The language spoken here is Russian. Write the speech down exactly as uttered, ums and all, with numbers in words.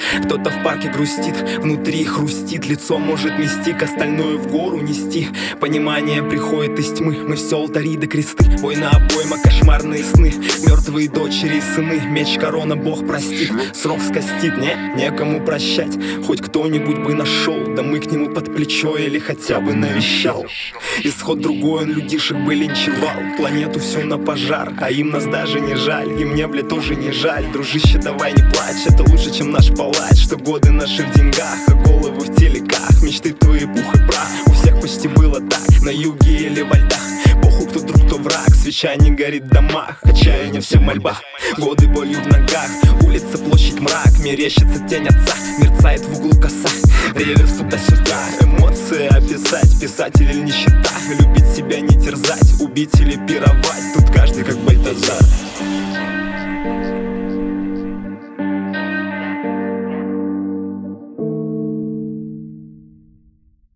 Кто-то в парке грустит, внутри хрустит, лицо может мистик, остальное в гору нести. Понимание приходит из тьмы, мы все алтари да кресты. Война, обойма, кошмарные сны, мертвые дочери и сыны. Меч корона, Бог простит, срок скостит, не, некому прощать. Хоть кто-нибудь бы нашел, да мы к нему под плечо или хотя бы навещал. Исход другой, он людишек бы линчевал, планету всю на пожар, а им нас даже не жаль. И мне, бля, тоже не жаль. Дружище, давай не плачь, это лучше, чем наш палач. Что годы наши в деньгах, а головы в телеках. Мечты твои пух и прах, у всех почти было так, на юге или во льдах. Похуй, кто друг, кто враг, свеча не горит в домах. Отчаяние все в мольбах, годы болью в ногах. Улица, площадь, мрак, мерещится тень отца. Мерцает в углу коса, реверс туда-сюда. Эмоции описать, писатель или нищета. Любить себя, не терзать, убить или пировать. Тут каждый как Бальтазар.